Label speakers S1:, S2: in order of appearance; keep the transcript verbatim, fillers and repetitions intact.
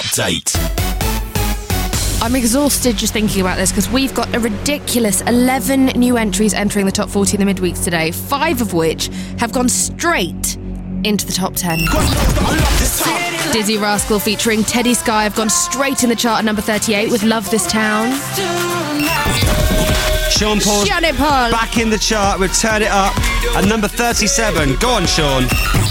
S1: update.
S2: I'm exhausted just thinking about this because we've got a ridiculous eleven new entries entering the top forty in the midweeks today, five of which have gone straight into the top ten. Dizzy Rascal featuring Teddy Sky have gone straight in the chart at number thirty-eight with Love This Town.
S3: Sean Paul
S2: Sean Paul
S3: back in the chart with Turn It Up at number thirty-seven. Go on, Sean.